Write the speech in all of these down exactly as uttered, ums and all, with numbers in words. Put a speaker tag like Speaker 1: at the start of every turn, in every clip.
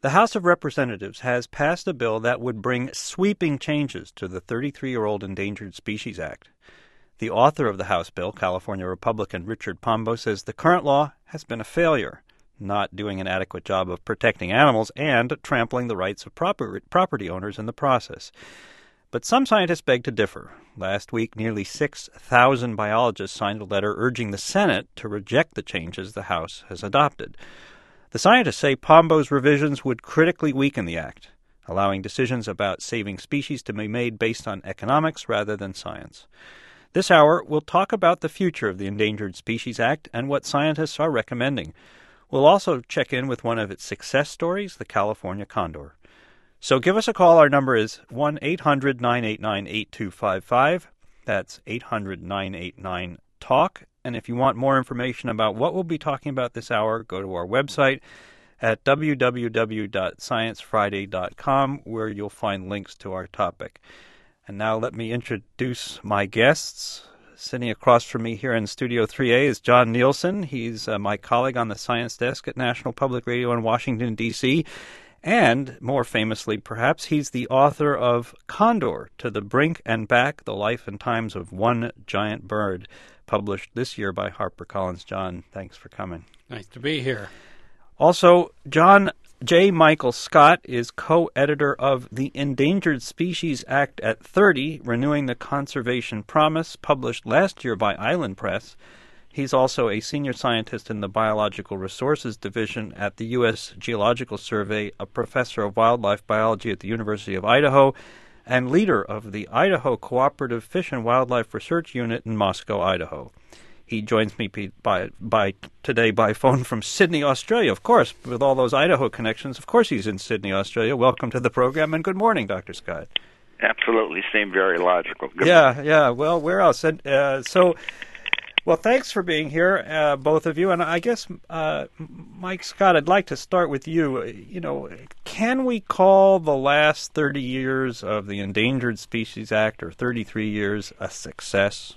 Speaker 1: The House of Representatives has passed a bill that would bring sweeping changes to the thirty-three-year-old Endangered Species Act. The author of the House bill, California Republican Richard Pombo, says the current law has been a failure, not doing an adequate job of protecting animals and trampling the rights of proper, property owners in the process. But some scientists beg to differ. Last week, nearly six thousand biologists signed a letter urging the Senate to reject the changes the House has adopted. The scientists say Pombo's revisions would critically weaken the act, allowing decisions about saving species to be made based on economics rather than science. This hour, we'll talk about the future of the Endangered Species Act and what scientists are recommending. We'll also check in with one of its success stories, the California condor. So give us a call. Our number is one eight hundred nine eight nine eight two five five. That's eight hundred nine eight nine talk. And if you want more information about what we'll be talking about this hour, go to our website at w w w dot science friday dot com, where you'll find links to our topic. And now let me introduce my guests. Sitting across from me here in Studio three A is John Nielsen. He's uh, my colleague on the science desk at National Public Radio in Washington, D C, and, more famously perhaps, he's the author of Condor, To the Brink and Back, The Life and Times of One Giant Bird, published this year by HarperCollins. John, thanks for coming.
Speaker 2: Nice to be here.
Speaker 1: Also, John J. Michael Scott is co-editor of The Endangered Species Act at thirty, Renewing the Conservation Promise, published last year by Island Press. He's also a senior scientist in the Biological Resources Division at the U S Geological Survey, a professor of wildlife biology at the University of Idaho, and leader of the Idaho Cooperative Fish and Wildlife Research Unit in Moscow, Idaho. He joins me by, by today by phone from Sydney, Australia. Of course, with all those Idaho connections, of course he's in Sydney, Australia. Welcome to the program, and good morning, Doctor Scott.
Speaker 3: Absolutely. Seemed very logical. Good
Speaker 1: yeah,
Speaker 3: morning.
Speaker 1: yeah. Well, where else? And, uh, so... Well, thanks for being here, uh, both of you. And I guess, uh, Mike Scott, I'd like to start with you. You know, can we call the last thirty years of the Endangered Species Act, or thirty-three years, a success?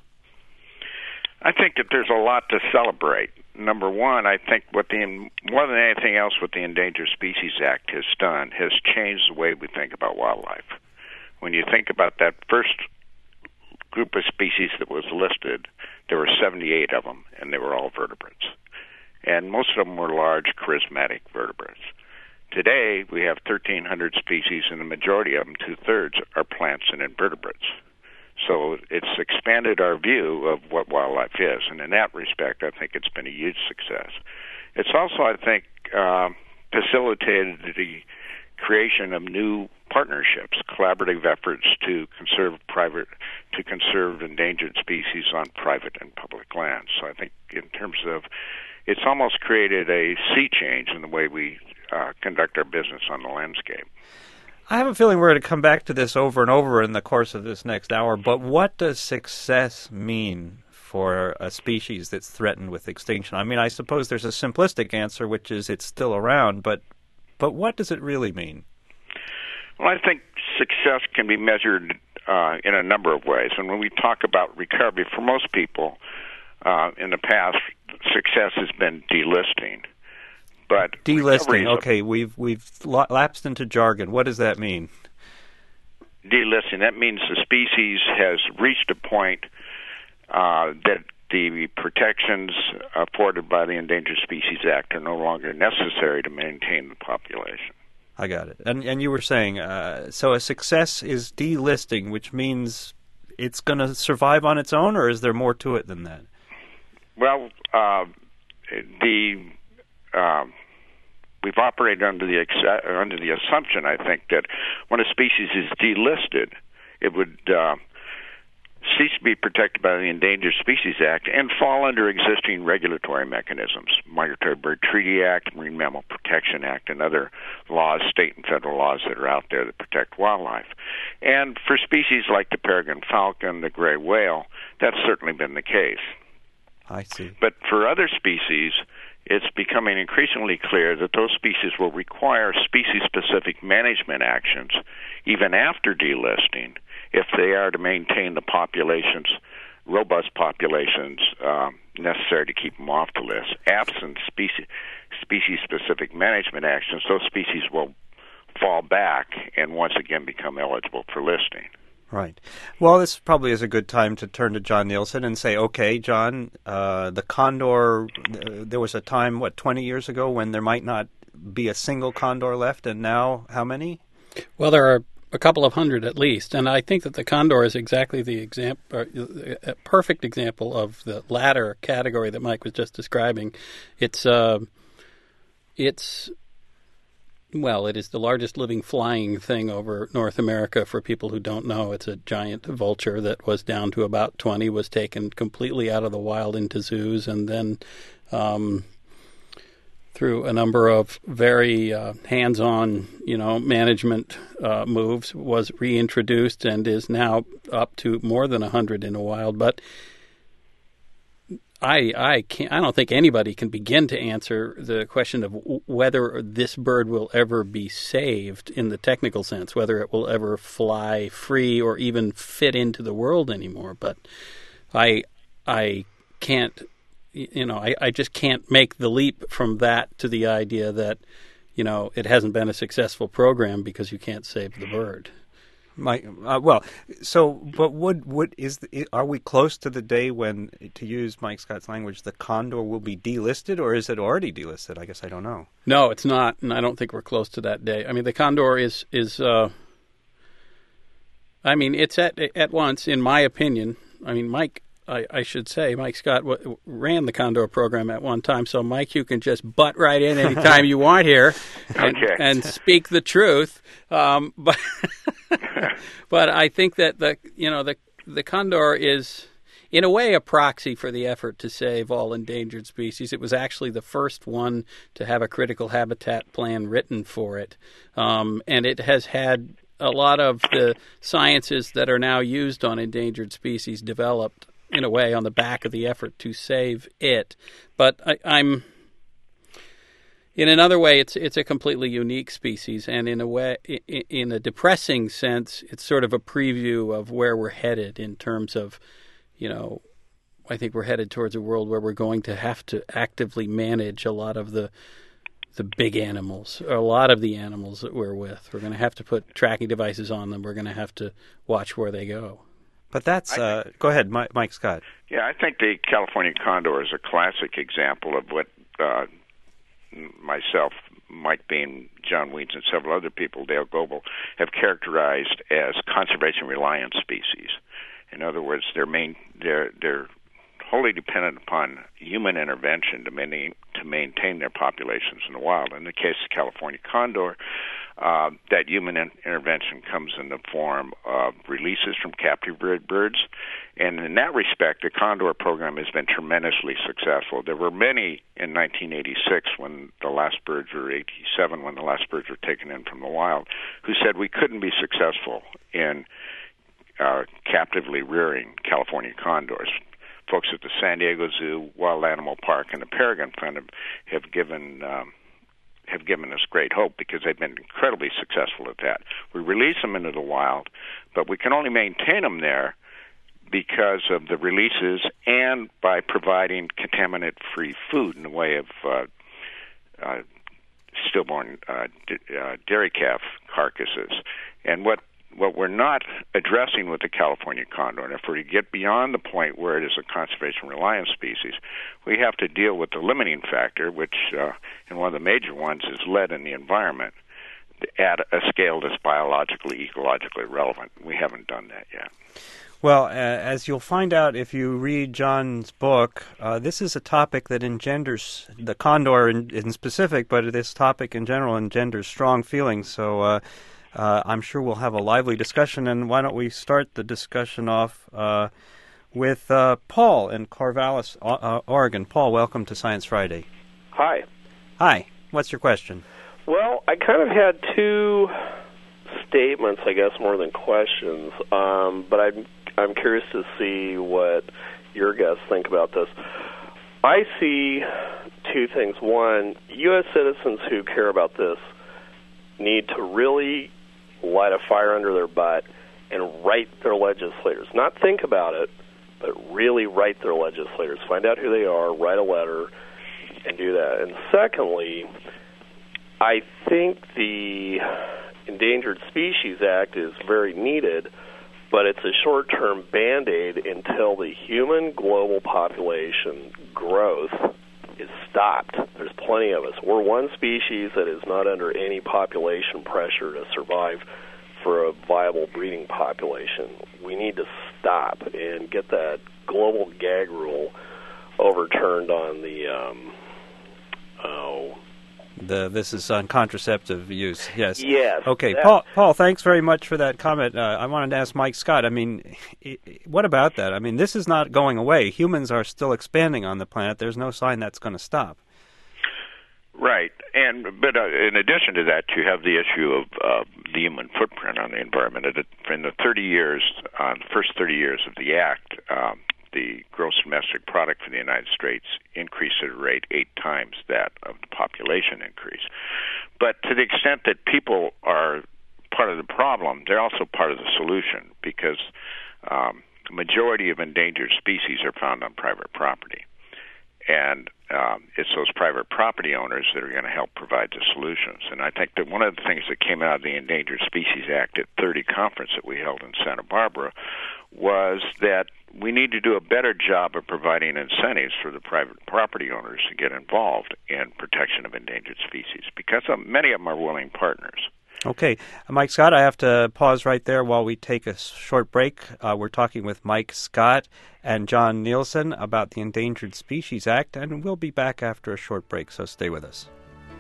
Speaker 3: I think that there's a lot to celebrate. Number one, I think what the more than anything else, what the Endangered Species Act has done has changed the way we think about wildlife. When you think about that first group of species that was listed, there were seventy-eight of them, and they were all vertebrates. And most of them were large, charismatic vertebrates. Today, we have thirteen hundred species, and the majority of them, two-thirds, are plants and invertebrates. So it's expanded our view of what wildlife is, and in that respect, I think it's been a huge success. It's also, I think, uh, facilitated the creation of new partnerships, collaborative efforts to conserve private, to conserve endangered species on private and public lands. So I think in terms of, it's almost created a sea change in the way we uh, conduct our business on the landscape.
Speaker 1: I have a feeling we're going to come back to this over and over in the course of this next hour, but what does success mean for a species that's threatened with extinction? I mean, I suppose there's a simplistic answer, which is it's still around, but but what does it really mean?
Speaker 3: Well, I think success can be measured uh, in a number of ways. And when we talk about recovery, for most people uh, in the past, success has been delisting. But
Speaker 1: delisting, okay, we've we've lapsed into jargon. What does that mean?
Speaker 3: Delisting, that means the species has reached a point uh, that the protections afforded by the Endangered Species Act are no longer necessary to maintain the population.
Speaker 1: I got it. And and you were saying, uh, so a success is delisting, which means it's going to survive on its own, or is there more to it than that?
Speaker 3: Well, uh, the uh, we've operated under the ex- under the assumption, I think, that when a species is delisted, it would uh, cease to be protected by the Endangered Species Act and fall under existing regulatory mechanisms, Migratory Bird Treaty Act, Marine Mammal Protection Act, and other laws, state and federal laws that are out there that protect wildlife. And for species like the peregrine falcon, the gray whale, that's certainly been the case.
Speaker 1: I see.
Speaker 3: But for other species, it's becoming increasingly clear that those species will require species-specific management actions even after delisting if they are to maintain the populations, robust populations, um, necessary to keep them off the list. Absent species, species-specific management actions, those species will fall back and once again become eligible for listing.
Speaker 1: Right. Well, this probably is a good time to turn to John Nielsen and say, okay, John, uh, the condor, uh, there was a time, what, twenty years ago when there might not be a single condor left, and now how many?
Speaker 2: Well, there are a couple of hundred at least, and I think that the condor is exactly the example, a perfect example of the latter category that Mike was just describing. It's, uh, it's, well, it is the largest living flying thing over North America. For people who don't know, it's a giant vulture that was down to about twenty, was taken completely out of the wild into zoos, and then um, through a number of very uh, hands-on, you know, management uh, moves, was reintroduced and is now up to more than a hundred in the wild. But I I can't. I don't think anybody can begin to answer the question of w- whether this bird will ever be saved in the technical sense, whether it will ever fly free or even fit into the world anymore. But I I can't. You know, I, I just can't make the leap from that to the idea that, you know, it hasn't been a successful program because you can't save the bird.
Speaker 1: Mike, uh, well, so, but would would is the, are we close to the day when, to use Mike Scott's language, the condor will be delisted, or is it already delisted? I guess I don't know.
Speaker 2: No, it's not, and I don't think we're close to that day. I mean, the condor is is. Uh, I mean, it's at at once, in my opinion. I mean, Mike. I, I should say, Mike Scott w- ran the Condor program at one time. So, Mike, you can just butt right in anytime you want here and,
Speaker 3: okay.
Speaker 2: and speak the truth. Um, but but I think that the you know the the Condor is, in a way, a proxy for the effort to save all endangered species. It was actually the first one to have a critical habitat plan written for it, um, and it has had a lot of the sciences that are now used on endangered species developed, in a way, on the back of the effort to save it. But I, I'm, in another way, it's it's a completely unique species, and in a way, in a depressing sense, it's sort of a preview of where we're headed in terms of, you know, I think we're headed towards a world where we're going to have to actively manage a lot of the the big animals, or a lot of the animals that we're with. We're going to have to put tracking devices on them. We're going to have to watch where they go.
Speaker 1: But that's, uh, think, go ahead, Mike, Mike Scott.
Speaker 3: Yeah, I think the California condor is a classic example of what uh, myself, Mike Bean, John Weeds, and several other people, Dale Goebel, have characterized as conservation-reliant species. In other words, they're main, they're they're wholly dependent upon human intervention to maintain, to maintain their populations in the wild. In the case of California condor, uh, that human in- intervention comes in the form of releases from captive bred birds. And in that respect, the condor program has been tremendously successful. There were many in nineteen eighty-six, when the last birds were eighty-seven, when the last birds were taken in from the wild, who said we couldn't be successful in uh, captively rearing California condors. Folks at the San Diego Zoo, Wild Animal Park, and the Paragon Fund have, have given um, have given us great hope because they've been incredibly successful at that. We release them into the wild, but we can only maintain them there because of the releases and by providing contaminant-free food in the way of uh, uh, stillborn uh, d- uh, dairy calf carcasses. And what What we're not addressing with the California condor, and if we get beyond the point where it is a conservation-reliant species, we have to deal with the limiting factor, which, uh, and one of the major ones, is lead in the environment at a scale that's biologically, ecologically relevant. We haven't done that yet.
Speaker 1: Well, uh, as you'll find out if you read John's book, uh, this is a topic that engenders, the condor in, in specific, but this topic in general engenders strong feelings. So uh, uh, I'm sure we'll have a lively discussion. And why don't we start the discussion off uh, with uh, Paul in Corvallis, uh, Oregon. Paul, welcome to Science Friday.
Speaker 4: Hi.
Speaker 1: Hi. What's your question?
Speaker 4: Well, I kind of had two statements, I guess, more than questions, um, but I'm I'm curious to see what your guests think about this. I see two things. One, U S citizens who care about this need to really light a fire under their butt and write their legislators. Not think about it, but really write their legislators. Find out who they are, write a letter, and do that. And secondly, I think the Endangered Species Act is very needed, but it's a short-term Band-Aid until the human global population growth is stopped. There's plenty of us. We're one species that is not under any population pressure to survive for a viable breeding population. We need to stop and get that global gag rule overturned on the um, oh.
Speaker 1: The, this is on contraceptive use, yes.
Speaker 4: Yes.
Speaker 1: Okay, Paul, Paul, thanks very much for that comment. Uh, I wanted to ask Mike Scott, I mean, what about that? I mean, this is not going away. Humans are still expanding on the planet. There's no sign that's going to stop.
Speaker 3: Right, and but uh, in addition to that, you have the issue of uh, the human footprint on the environment. In the thirty years, uh, the first thirty years of the Act, um, the gross domestic product for the United States increased at a rate eight times that of the population increase. But to the extent that people are part of the problem, they're also part of the solution, because um, the majority of endangered species are found on private property. And um, it's those private property owners that are going to help provide the solutions. And I think that one of the things that came out of the Endangered Species Act at thirty conference that we held in Santa Barbara was that we need to do a better job of providing incentives for the private property owners to get involved in protection of endangered species, because uh, many of them are willing partners.
Speaker 1: Okay. Mike Scott, I have to pause right there while we take a short break. Uh, we're talking with Mike Scott and John Nielsen about the Endangered Species Act, and we'll be back after a short break, so stay with us.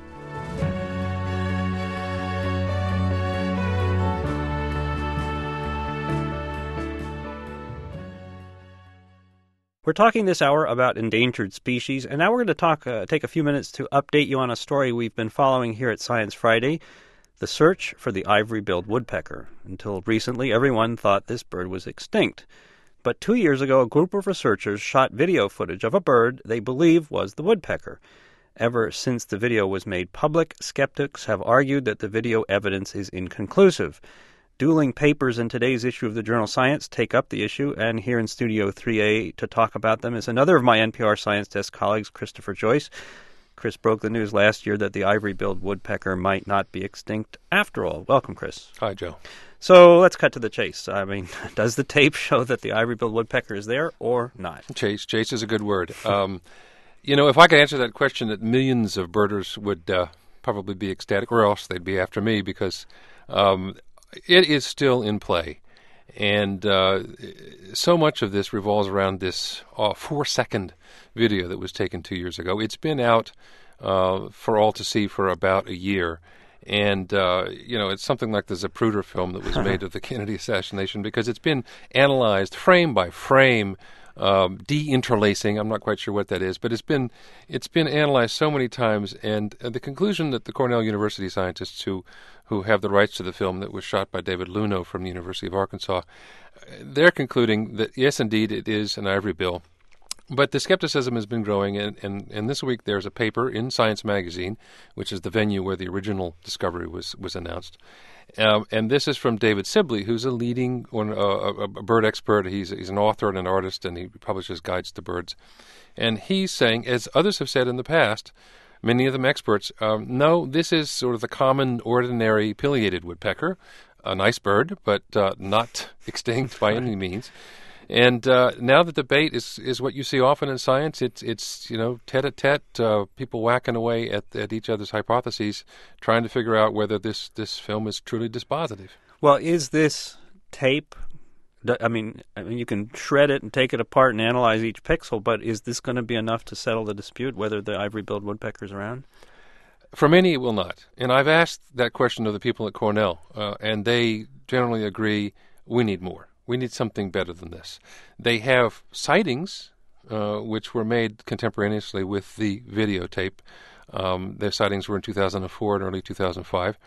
Speaker 1: We're talking this hour about endangered species, and now we're going to talk, uh, take a few minutes to update you on a story we've been following here at Science Friday. The search for the ivory-billed woodpecker. Until recently, everyone thought this bird was extinct. But two years ago, a group of researchers shot video footage of a bird they believe was the woodpecker. Ever since the video was made public, skeptics have argued that the video evidence is inconclusive. Dueling papers in today's issue of the journal Science take up the issue, and here in Studio three A to talk about them is another of my N P R Science Desk colleagues, Christopher Joyce. Chris broke the news last year that the ivory-billed woodpecker might not be extinct after all. Welcome, Chris.
Speaker 5: Hi, Joe.
Speaker 1: So let's cut to the chase. I mean, does the tape show that the ivory-billed woodpecker is there or not?
Speaker 5: Chase. Chase is a good word. Um, you know, if I could answer that question, that millions of birders would uh, probably be ecstatic, or else they'd be after me, because um, it is still in play. And uh, so much of this revolves around this uh, four-second video that was taken two years ago. It's been out uh, for all to see for about a year. And, uh, you know, it's something like the Zapruder film that was made of the Kennedy assassination, because it's been analyzed frame by frame, um, de-interlacing. I'm not quite sure what that is, but it's been it's been analyzed so many times. And uh, the conclusion that the Cornell University scientists who who have the rights to the film that was shot by David Luno from the University of Arkansas, they're concluding that, yes, indeed, it is an ivory bill. But the skepticism has been growing, and, and, and this week there's a paper in Science Magazine, which is the venue where the original discovery was, was announced. Um, and this is from David Sibley, who's a leading one, uh, a, a bird expert. He's, he's an author and an artist, and he publishes guides to birds. And he's saying, as others have said in the past, many of them experts, um, no, this is sort of the common, ordinary pileated woodpecker, a nice bird, but uh, not extinct by any means. And uh, now the debate is, is what you see often in science. It's, it's you know, tete-a-tete, uh, people whacking away at, at each other's hypotheses, trying to figure out whether this, this film is truly dispositive.
Speaker 1: Well, is this tape, I mean, I mean, you can shred it and take it apart and analyze each pixel, but is this going to be enough to settle the dispute whether the ivory-billed woodpecker is around?
Speaker 5: For many, it will not. And I've asked that question of the people at Cornell, uh, and they generally agree we need more. We need something better than this. They have sightings, uh, which were made contemporaneously with the videotape. Um, their sightings were in two thousand four and early two thousand five.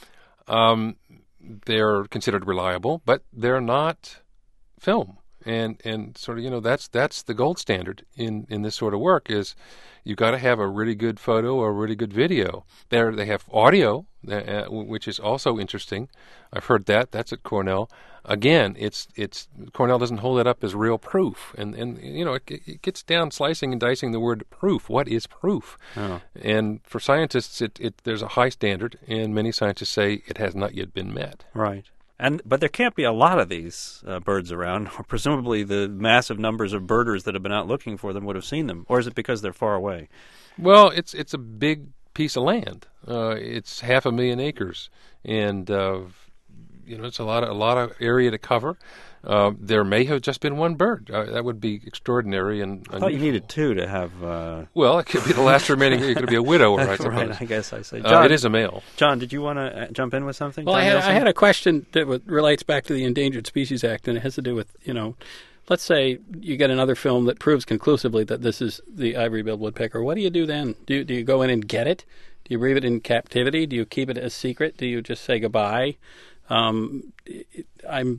Speaker 5: Um, they're considered reliable, but they're not film. And and sort of, you know, that's that's the gold standard in, in this sort of work, is you've got to have a really good photo or a really good video. There they have audio, uh, which is also interesting. I've heard that. That's at Cornell. again, it's it's Cornell doesn't hold it up as real proof, and and you know it, it gets down slicing and dicing the word proof. What is proof?
Speaker 1: Oh.
Speaker 5: And for scientists, it, it there's a high standard, and many scientists say it has not yet been met.
Speaker 1: Right. And but there can't be a lot of these uh, birds around. Presumably, the massive numbers of birders that have been out looking for them would have seen them, or is it because they're far away?
Speaker 5: Well, it's it's a big piece of land. Uh, it's half a million acres, and uh, you know it's a lot of a lot of area to cover. Uh, there may have just been one bird. Uh, that would be extraordinary and
Speaker 1: I thought
Speaker 5: unusual.
Speaker 1: you needed two to have. Uh...
Speaker 5: Well, it could be the last remaining. It could be a widower, I suppose.
Speaker 1: Right, I guess I say.
Speaker 5: Uh,
Speaker 1: John,
Speaker 5: it is a male.
Speaker 1: John, did you want to jump in with something?
Speaker 2: Well, I
Speaker 1: John
Speaker 2: had,
Speaker 1: Nielsen?
Speaker 2: I had a question that w- relates back to the Endangered Species Act, and it has to do with, you know, let's say you get another film that proves conclusively that this is the ivory-billed woodpecker. What do you do then? Do you, do you go in and get it? Do you leave it in captivity? Do you keep it a secret? Do you just say goodbye? Um, it, I'm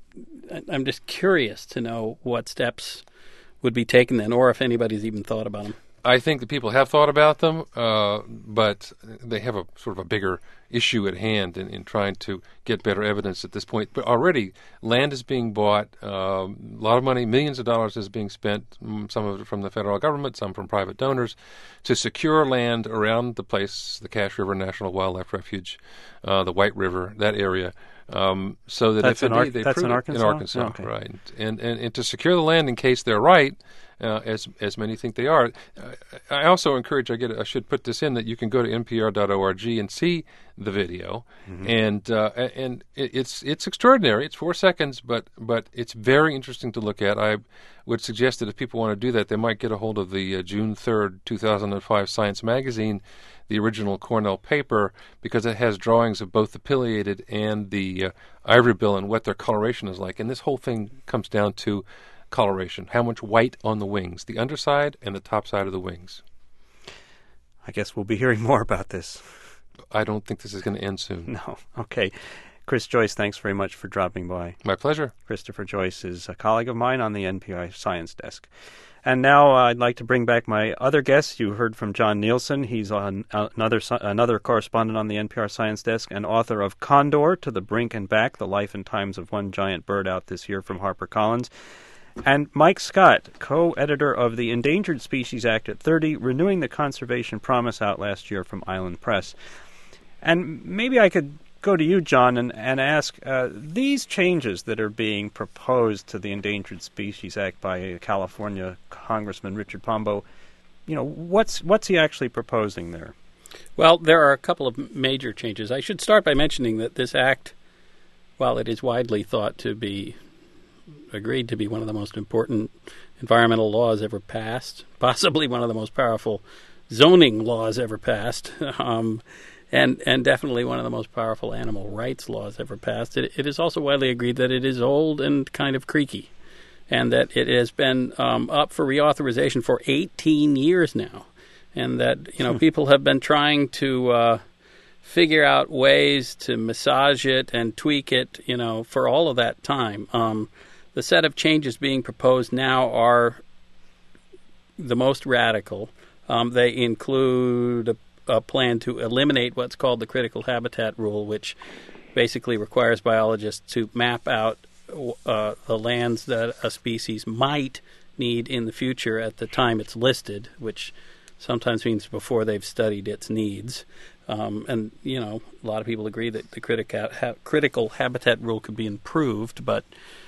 Speaker 2: I'm just curious to know what steps would be taken then, or if anybody's even thought about them.
Speaker 5: I think that people have thought about them, uh, but they have a sort of a bigger issue at hand in, in trying to get better evidence at this point. But already, land is being bought, um, a lot of money, millions of dollars is being spent, some of it from the federal government, some from private donors, to secure land around the place, the Cache River National Wildlife Refuge, uh, the White River, that area. Um, so that
Speaker 1: That's
Speaker 5: if
Speaker 1: in
Speaker 5: indeed
Speaker 1: Ar-
Speaker 5: they
Speaker 1: that's
Speaker 5: prove
Speaker 1: in
Speaker 5: it-
Speaker 1: Arkansas?
Speaker 5: in Arkansas,
Speaker 1: Okay.
Speaker 5: right, and, and and to secure the land in case they're right, uh, as as many think they are. Uh, I also encourage. I get. I should put this in that you can go to N P R dot org and see the video,
Speaker 1: Mm-hmm.
Speaker 5: and uh, and it, it's it's extraordinary. It's four seconds, but but it's very interesting to look at. I would suggest that if people want to do that, they might get a hold of the uh, June third, two thousand five Science magazine, the original Cornell paper, because it has drawings of both the pileated and the uh, ivory bill and what their coloration is like. And this whole thing comes down to coloration, how much white on the wings, the underside and the top side of the wings.
Speaker 1: I guess we'll be hearing more about this.
Speaker 5: I don't think this is going to end soon.
Speaker 1: No. Okay. Chris Joyce, thanks very much for dropping by.
Speaker 5: My pleasure.
Speaker 1: Christopher Joyce is a colleague of mine on the N P R Science Desk. And now uh, I'd like to bring back my other guest. You heard from John Nielsen. He's on uh, another another correspondent on the N P R Science Desk and author of Condor, To the Brink and Back, The Life and Times of One Giant Bird, out this year from HarperCollins. And Mike Scott, co-editor of the Endangered Species Act at thirty, Renewing the Conservation Promise, out last year from Island Press. And maybe I could go to you, John, and, and ask, uh, these changes that are being proposed to the Endangered Species Act by California Congressman Richard Pombo, you know, what's what's he actually proposing there?
Speaker 2: Well, there are a couple of major changes. I should start by mentioning that this act, while it is widely thought to be agreed to be one of the most important environmental laws ever passed, possibly one of the most powerful zoning laws ever passed, um, and and definitely one of the most powerful animal rights laws ever passed, it, it is also widely agreed that it is old and kind of creaky, and that it has been um, up for reauthorization for eighteen years now, and that you know people have been trying to uh, figure out ways to massage it and tweak it, you know, for all of that time. Um, the set of changes being proposed now are the most radical. Um, they include a, a plan to eliminate what's called the critical habitat rule, which basically requires biologists to map out uh, the lands that a species might need in the future at the time it's listed, which sometimes means before they've studied its needs. Um, and, you know, a lot of people agree that the critical, ha- critical habitat rule could be improved, but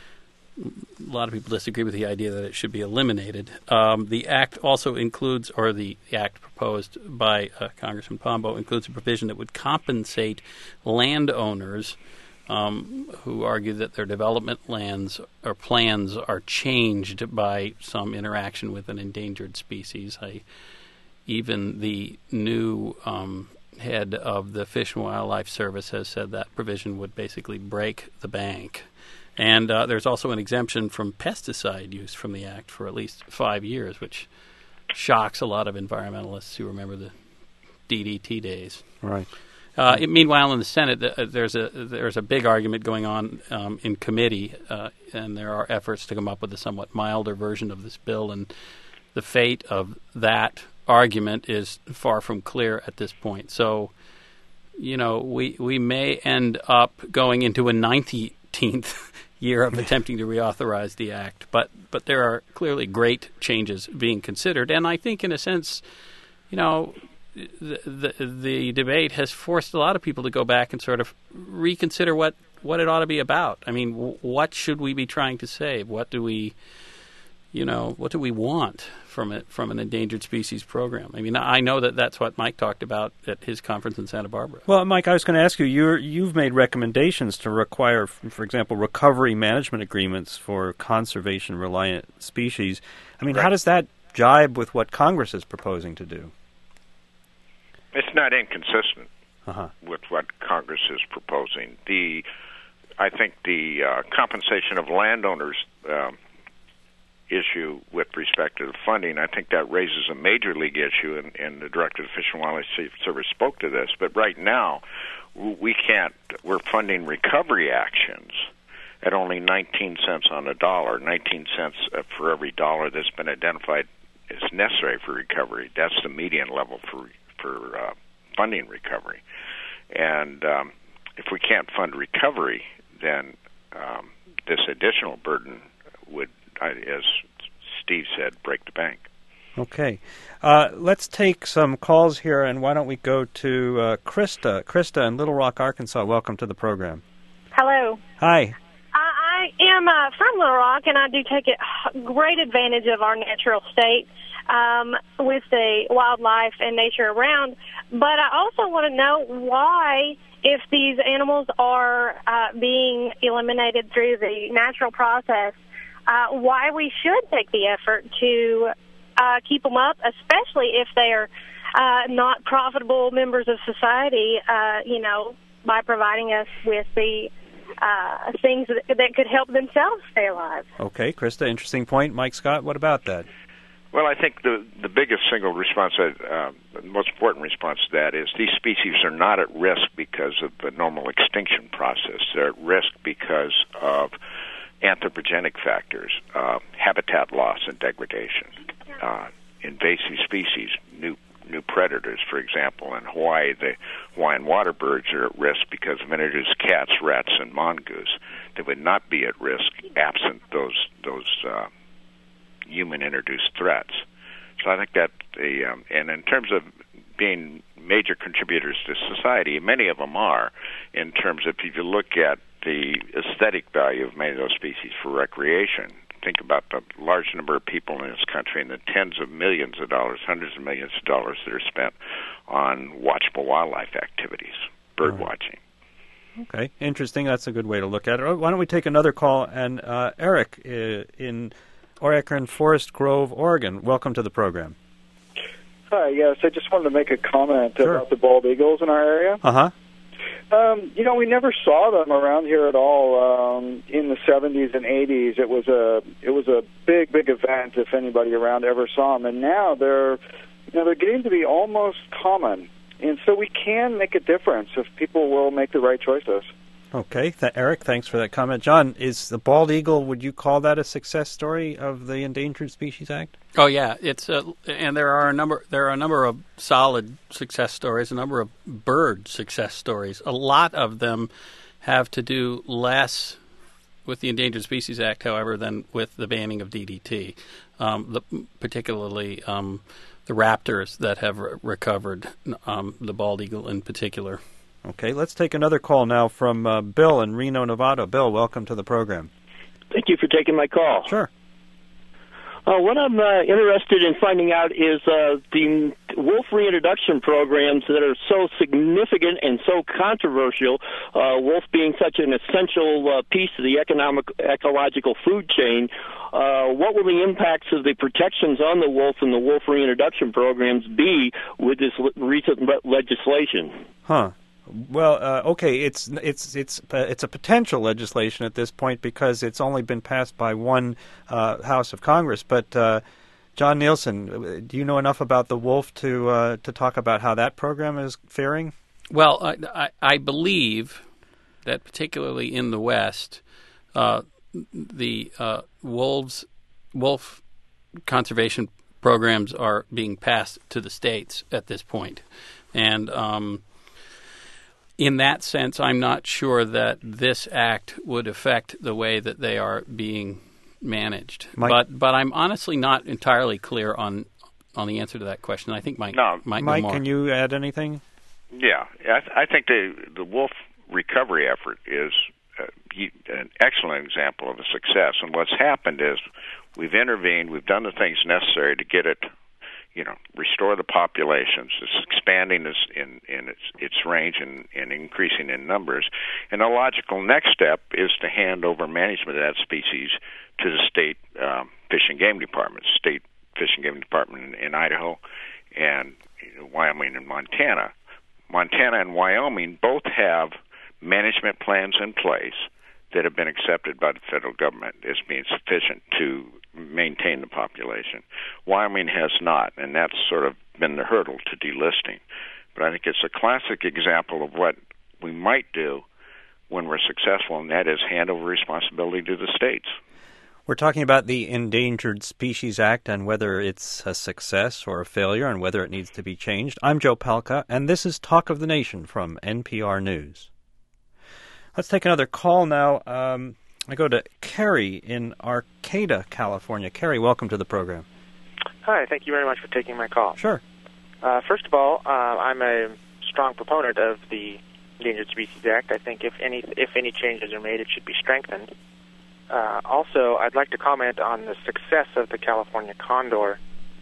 Speaker 2: a lot of people disagree with the idea that it should be eliminated. Um, the act also includes, or the act proposed by uh, Congressman Pombo includes a provision that would compensate landowners um, who argue that their development lands or plans are changed by some interaction with an endangered species. I, even the new um, head of the Fish and Wildlife Service has said that provision would basically break the bank. And uh, there's also an exemption from pesticide use from the Act for at least five years, which shocks a lot of environmentalists who remember the D D T days.
Speaker 1: Right.
Speaker 2: Uh, it, meanwhile, in the Senate, uh, there's a there's a big argument going on um, in committee, uh, and there are efforts to come up with a somewhat milder version of this bill. And the fate of that argument is far from clear at this point. So, you know, we we may end up going into a ninety thirteenth year of attempting to reauthorize the act. But but there are clearly great changes being considered, and I think in a sense, you know, the the, the debate has forced a lot of people to go back and sort of reconsider what, what it ought to be about. I mean, w- what should we be trying to save? What do we, you know, what do we want from it from an endangered species program? I mean, I know that that's what Mike talked about at his conference in Santa Barbara.
Speaker 1: Well, Mike, I was going to ask you, you're, you've made recommendations to require, for example, recovery management agreements for conservation-reliant species. I mean, right. How does that jibe with what Congress is proposing to do?
Speaker 3: It's not inconsistent
Speaker 1: uh-huh.
Speaker 3: with what Congress is proposing. The, I think the uh, compensation of landowners um, issue with respect to the funding, I think that raises a major league issue, and, and the Director of the Fish and Wildlife Service spoke to this. But right now, we can't, we're funding recovery actions at only nineteen cents on a dollar, nineteen cents for every dollar that's been identified as necessary for recovery. That's the median level for for uh, funding recovery. And um, if we can't fund recovery, then um, this additional burden would, as Steve said, break the bank.
Speaker 1: Okay. Uh, let's take some calls here, and why don't we go to uh, Krista. Krista in Little Rock, Arkansas. Welcome to the program.
Speaker 6: Hello.
Speaker 1: Hi.
Speaker 6: I am uh, from Little Rock, and I do take a great advantage of our natural state um, with the wildlife and nature around. But I also want to know why, if these animals are uh, being eliminated through the natural process, uh, why we should take the effort to uh, keep them up, especially if they're uh, not profitable members of society, uh, you know, by providing us with the uh, things that, that could help themselves stay alive.
Speaker 1: Okay, Krista, interesting point. Mike Scott, what about that?
Speaker 3: Well, I think the the biggest single response, uh, the most important response to that is these species are not at risk because of the normal extinction process. They're at risk because of anthropogenic factors, uh, habitat loss and degradation, uh, invasive species, new new predators. For example, in Hawaii, the Hawaiian water birds are at risk because of introduced cats, rats, and mongoose. They would not be at risk absent those those uh, human-introduced threats. So I think that the um, and in terms of being major contributors to society, many of them are. In terms of if you look at the aesthetic value of many of those species for recreation, think about the large number of people in this country and the tens of millions of dollars, hundreds of millions of dollars that are spent on watchable wildlife activities, bird watching.
Speaker 1: Okay, interesting. That's a good way to look at it. Why don't we take another call? And uh, Eric uh, in Oregon Forest Grove, Oregon, welcome to the program.
Speaker 7: Hi, yes, I just wanted to make a comment
Speaker 1: sure.
Speaker 7: about the bald eagles in our area.
Speaker 1: Uh-huh.
Speaker 7: Um, you know, we never saw them around here at all um, in the seventies and eighties. It was a it was a big, big event if anybody around ever saw them. And now they're, you know, they're getting to be almost common. And so we can make a difference if people will make the right choices.
Speaker 1: Okay, Th- Eric, thanks for that comment. John, is the bald eagle, would you call that a success story of the Endangered Species Act?
Speaker 2: Oh yeah, it's a, and there are a number there are a number of solid success stories, a number of bird success stories. A lot of them have to do less with the Endangered Species Act, however, than with the banning of D D T. Um, the, particularly um, the raptors that have re- recovered, um, the bald eagle in particular.
Speaker 1: Okay, let's take another call now from uh, Bill in Reno, Nevada. Bill, welcome to the program.
Speaker 8: Thank you for taking my call.
Speaker 1: Sure.
Speaker 8: Uh, what I'm uh, interested in finding out is uh, the wolf reintroduction programs that are so significant and so controversial, uh, wolf being such an essential uh, piece of the economic ecological food chain. Uh, what will the impacts of the protections on the wolf and the wolf reintroduction programs be with this le- recent le- legislation?
Speaker 1: Huh. Well, uh, okay, it's it's it's uh, it's a potential legislation at this point because it's only been passed by one uh, House of Congress. But uh, John Nielsen, do you know enough about the wolf to uh, to talk about how that program is faring?
Speaker 2: Well, I, I, I believe that particularly in the West, uh, the uh, wolves wolf conservation programs are being passed to the states at this point, and. Um, in that sense, I'm not sure that this act would affect the way that they are being managed.
Speaker 1: Mike?
Speaker 2: But but I'm honestly not entirely clear on on the answer to that question. I think Mike
Speaker 3: No.
Speaker 2: might
Speaker 1: Mike,
Speaker 2: know more.
Speaker 1: can you add anything?
Speaker 3: Yeah, I, th- I think the the wolf recovery effort is uh, an excellent example of a success. And what's happened is we've intervened, we've done the things necessary to get it, you know, restore the populations. It's expanding its, in in its its range and, and increasing in numbers. And a logical next step is to hand over management of that species to the state um, Fish and Game Department, state Fish and Game Department in, in Idaho, and you know, Wyoming and Montana. Montana and Wyoming both have management plans in place that have been accepted by the federal government as being sufficient to maintain the population. Wyoming has not, and that's sort of been the hurdle to delisting. But I think it's a classic example of what we might do when we're successful, and that is hand over responsibility to the states.
Speaker 1: We're talking about the Endangered Species Act and whether it's a success or a failure and whether it needs to be changed. I'm Joe Palca, and this is Talk of the Nation from N P R News. Let's take another call now. Um, I go to Kerry in Arcata, California. Kerry, welcome to the program.
Speaker 9: Hi, thank you very much for taking my call.
Speaker 1: Sure.
Speaker 9: Uh, first of all, uh, I'm a strong proponent of the Endangered Species Act. I think if any if any changes are made, it should be strengthened. Uh, also, I'd like to comment on the success of the California condor.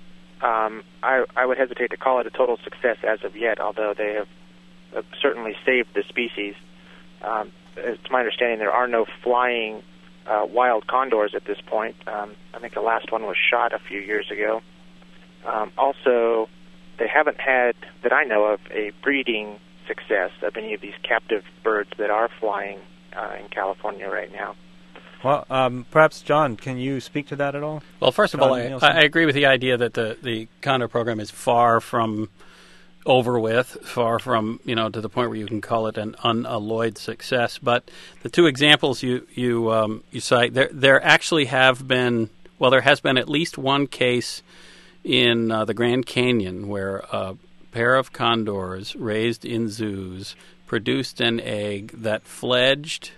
Speaker 9: Um, I, I would hesitate to call it a total success as of yet, although they have uh, certainly saved the species. Um, to my understanding, there are no flying uh, wild condors at this point. Um, I think the last one was shot a few years ago. Um, also, they haven't had, that I know of, a breeding success of any of these captive birds that are flying uh, in California right now.
Speaker 1: Well, um, perhaps, John, can you speak to that at all?
Speaker 2: Well, first of
Speaker 1: John
Speaker 2: all, I,
Speaker 1: Nielsen?
Speaker 2: I agree with the idea that the, the condor program is far from over with, far from, you know, to the point where you can call it an unalloyed success. But the two examples you you um, you cite, there there actually have been, well, there has been at least one case in uh, the Grand Canyon where a pair of condors raised in zoos produced an egg that fledged.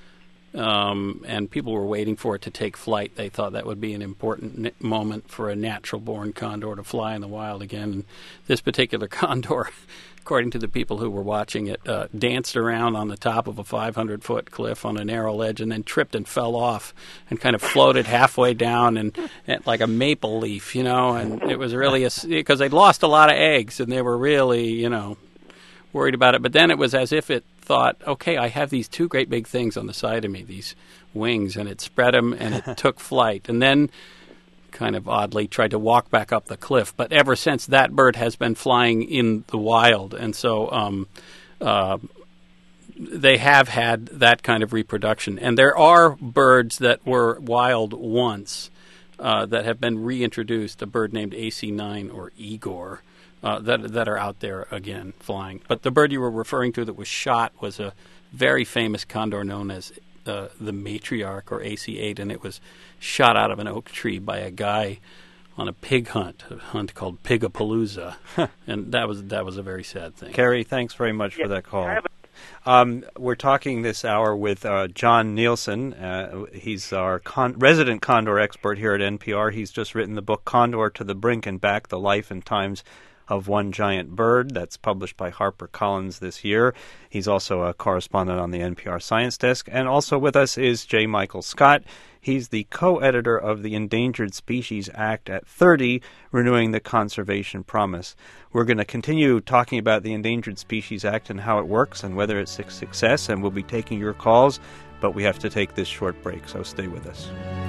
Speaker 2: Um, and people were waiting for it to take flight. They thought that would be an important n- moment for a natural-born condor to fly in the wild again. And this particular condor, according to the people who were watching it, uh, danced around on the top of a five hundred foot cliff on a narrow ledge and then tripped and fell off and kind of floated halfway down and, and like a maple leaf, you know. And it was really because they'd lost a lot of eggs and they were really, you know, worried about it. But then it was as if it thought, okay, I have these two great big things on the side of me, these wings, and it spread them and it took flight. And then kind of oddly tried to walk back up the cliff. But ever since, that bird has been flying in the wild. And so um, uh, they have had that kind of reproduction. And there are birds that were wild once uh, that have been reintroduced, a bird named A C nine or Igor, Uh, that that are out there again flying. But the bird you were referring to that was shot was a very famous condor known as uh, the matriarch or A C eight, and it was shot out of an oak tree by a guy on a pig hunt, a hunt called Pigapalooza, and that was that was a very sad thing.
Speaker 1: Kerry, thanks very much
Speaker 9: Yeah,
Speaker 1: for that call.
Speaker 9: I have
Speaker 1: Um, we're talking this hour with uh, John Nielsen. Uh, he's our con- resident condor expert here at N P R. He's just written the book Condor to the Brink and Back, The Life and Times of One Giant Bird. That's published by HarperCollins this year. He's also a correspondent on the N P R Science Desk. And also with us is J. Michael Scott. He's the co-editor of the Endangered Species Act at thirty, Renewing the Conservation Promise. We're going to continue talking about the Endangered Species Act and how it works and whether it's a success, and we'll be taking your calls, but we have to take this short break, so stay with us.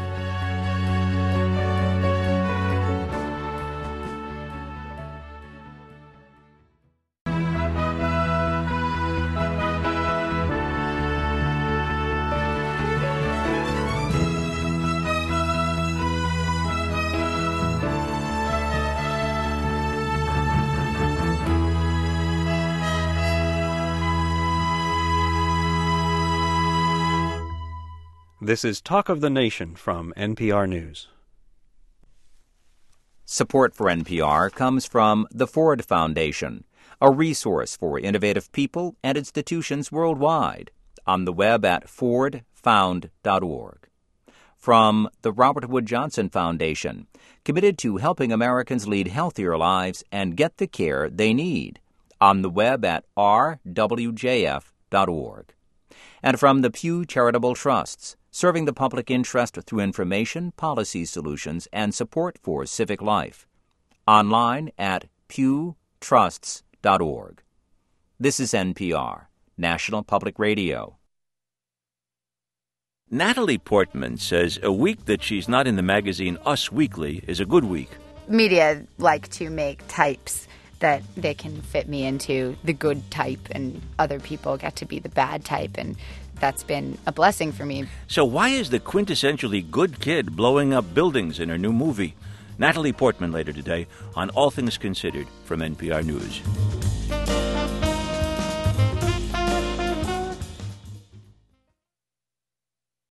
Speaker 1: This is Talk of the Nation from N P R News.
Speaker 10: Support for N P R comes from the Ford Foundation, a resource for innovative people and institutions worldwide, on the web at ford found dot org. From the Robert Wood Johnson Foundation, committed to helping Americans lead healthier lives and get the care they need, on the web at r w j f dot org. And from the Pew Charitable Trusts, serving the public interest through information, policy solutions, and support for civic life, online at pew trusts dot org. This is N P R, National Public Radio.
Speaker 11: Natalie Portman says a week that she's not in the magazine Us Weekly is a good week.
Speaker 12: Media like to make types that they can fit me into, the good type, and other people get to be the bad type, and that's been a blessing for me.
Speaker 11: So why is the quintessentially good kid blowing up buildings in her new movie? Natalie Portman later today on All Things Considered from N P R News.